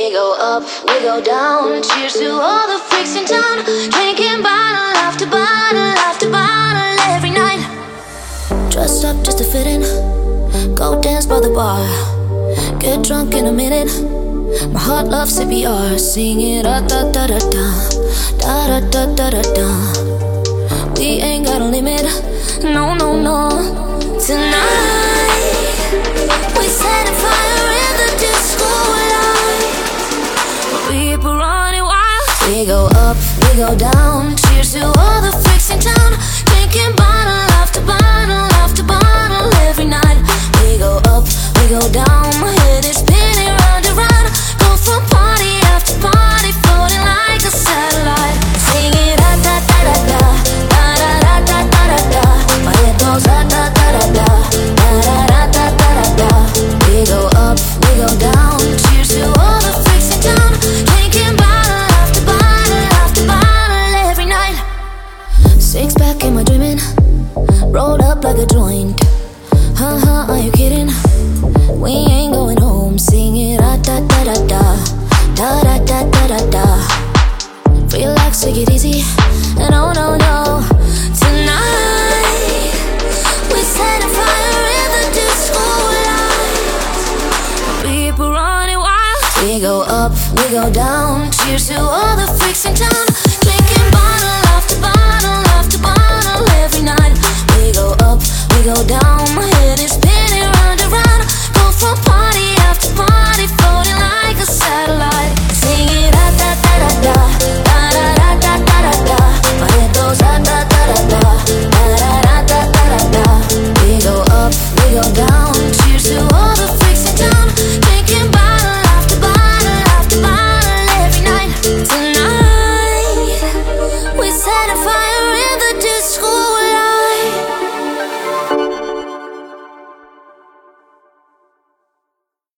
We go up, we go down. Cheers to all the freaks in town. Drinking bottle after bottle after bottle every night. Dressed up just to fit in. Go dance by the bar. Get drunk in a minute. My heart loves CPR. Sing it da da da da da, da da da da da da. We ain't got a limit. No, no, no. Tonight we set a fire in the disco light. People running wild. We go up, we go down. Cheers to all the freaks in town. Drinking bottle after bottle after bottle every night. We go up, we go down. My head is spinning round and round. Go from party after party, floating like a satellite. Singing da da da da da, da da da da da da da. My head goes da da da da da, da da da da da da da. We go up, we go down. Cheers to all the freaks in town. Drinking bottle after bottle after bottle every night. Six pack in my dreaming, rolled up like a joint. Are you kidding? We ain't going home. Sing it da da da da da, da da da da da da. Relax, take it easy. No, no, no. Tonight we set a fire in the disco lights. People running wild. We go up, we go down. Cheers to all the freaks in town. Drinking bottle after bottle after bottle every night. We go up, we go down.